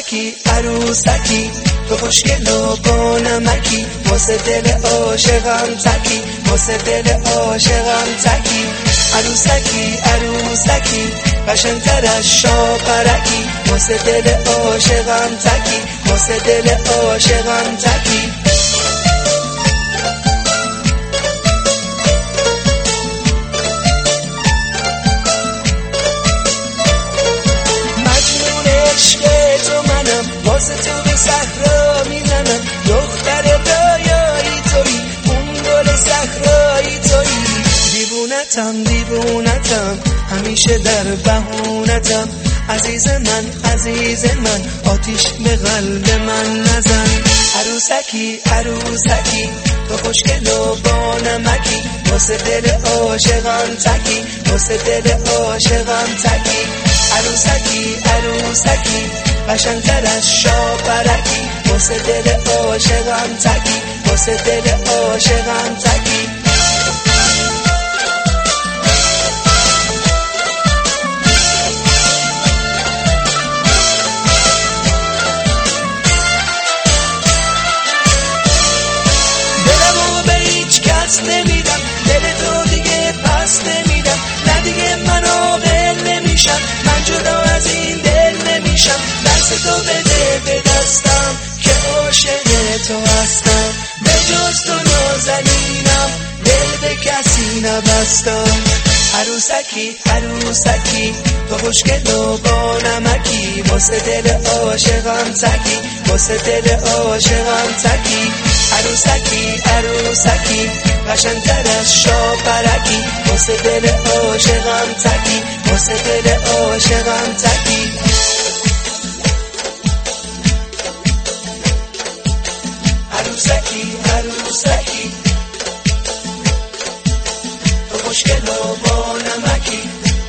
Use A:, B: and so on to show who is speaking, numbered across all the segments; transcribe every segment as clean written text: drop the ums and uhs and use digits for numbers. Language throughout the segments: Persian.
A: عروسکی عروسکی تو خوشگل و با نمکی واسه دل عاشقم تکی واسه دل عاشقم تکی عروسکی عروسکی قشنگتر از شاپرکی واسه دل عاشقم تکی واسه دل عاشقم تکی واسه تو به صحرا میزنم دختر رویایی تویی اون گل صحرایی تویی دیوونتم دیوونتم همیشه در بهونتم عزیز من آتیش به قلب من نزن عروسکی عروسکی تو خوشگل و با نمکی واسه دل عاشقم تکی واسه دل عاشقم تکی عروسکی عروسکی قشنگتر از شاپرکی واسه دل عاشقم تکی واسه دل عاشقم تکی دلمو به هیچ کس نمیدم دل تو دیگه پس نمیدم نه دیگه منو ول نمیشم من جدا از این دل نمیشم دست تو بده به دستم که عاشق تو هستم به جز تو نازنینم دل به کسی نبستم عروسکی عروسکی تو خوشگل و با نمکی واسه دل عاشقم تکی واسه دل عاشقم تکی عروسکی عروسکی قشنگتر از شاپرکی واسه دل عاشقم تکی واسه دل عاشقم تکی عروسکی عروسکی تو خوشگل و با نمکی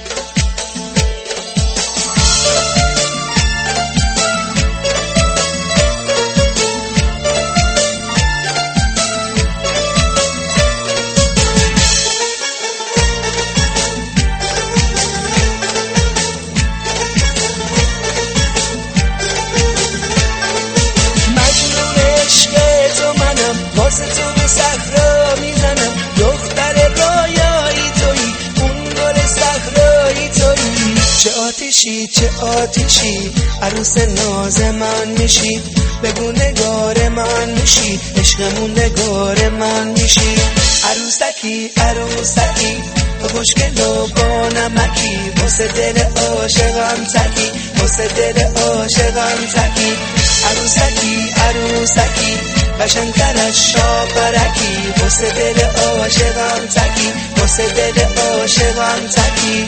A: واسه تو به صحرا میزنم دختر رویایی تویی اون گل صحرایی تویی چه آتیشی چه آتیشی عروس ناز من میشی بگو نگار من میشی عشقمون نگار من میشی عروسکی عروسکی تو خوشگل و با نمکی واسه دل عاشقم تکی واسه دل عاشقم تکی عروسکی عروسکی قشنگتر از شاپرکی واسه دل عاشقم تکی واسه دل عاشقم تکی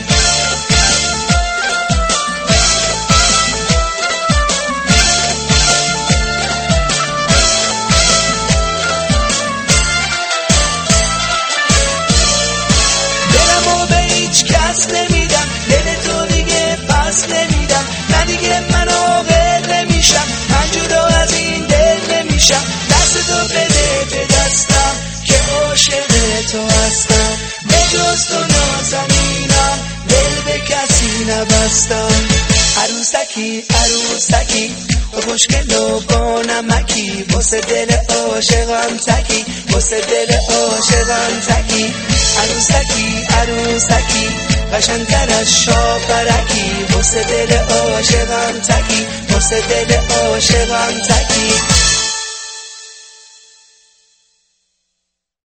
A: دلمو به هیچ کس نمیدم دل تو دیگه پس نمیدم نه دیگه منو ول نمیشم من جدا از این دل نمیشم دست تو بده به دستم که عاشق تو هستم به جز تو نازنینم دل به کسی نبستم عروسکی عروسکی تو خوشگل و با نمکی واسه دل عاشقم تکی واسه دل عاشقم تکی عروسکی عروسکی قشنگتر از شاپرکی واسه دل عاشقم تکی واسه دل عاشقم تکی